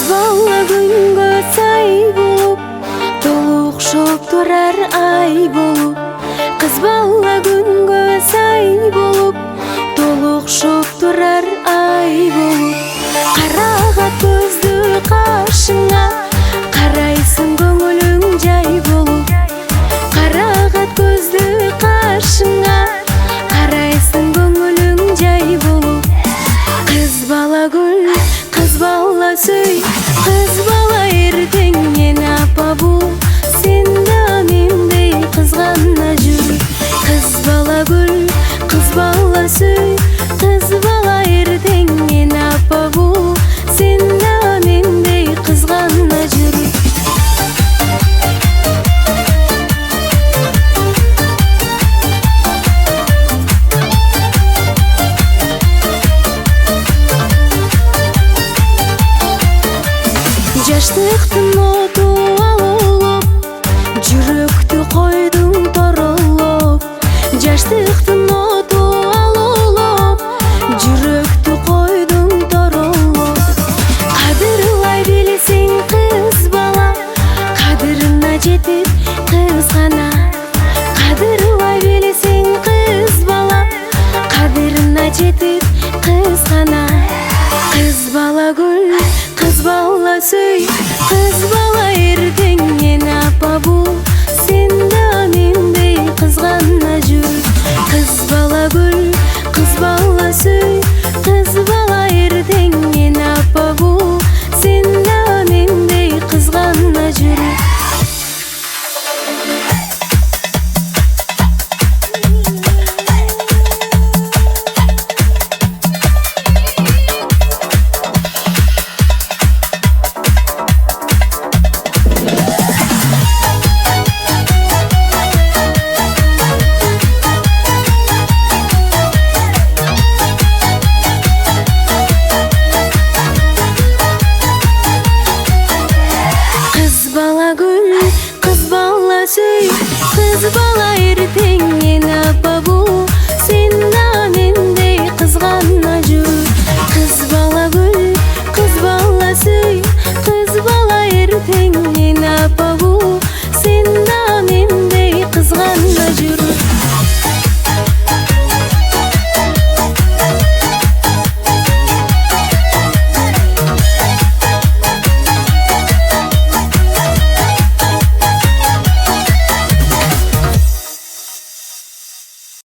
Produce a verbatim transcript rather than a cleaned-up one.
бала күнгө сай болуп, толукшоп турар ай болуп. Кыз бала күнгө сай болуп, толукшоп турар ай болуп. Карагат көздү кашыңа, карайсың көңүлүң жай болуп. Карагат көздү кашыңа, карайсың көңүлүң жай болуп. Кыз бала гүл, кыз бала сүй, кыз бала эртеңнен апа бул. Сен да мендей кызгана жүр. Кыз бала гүл, кыз бала сүй, кыз бала эртеңнен апа бул. Сен да мендей кызгана жүр. Жаштыктын оту алуулуп, жүрөктү койдуң торолоп. Жаштыктын оту алуулуп, жүрөктү койдуң торолоп. Кадырлай билсең кыз бала, кадырына жетип кызгана. Кадырлай билсең кыз бала, кадырына жетип кызгана. Кыз бала гүл, кыз бала сүй, кыз бала эртеңнен апа бул. Сен да мендей кызгана жүр. Кыз бала гүл, кыз бала сүй, кыз бала эртеңнен апа бул. Сен да мендей кызгана жүр. Кыз бала сүй, кыз бала эртеңнен апа бул. Сен да мендей кызгана жүр. Кыз бала гүл, кыз бала сүй, кыз бала эртеңнен апа бул.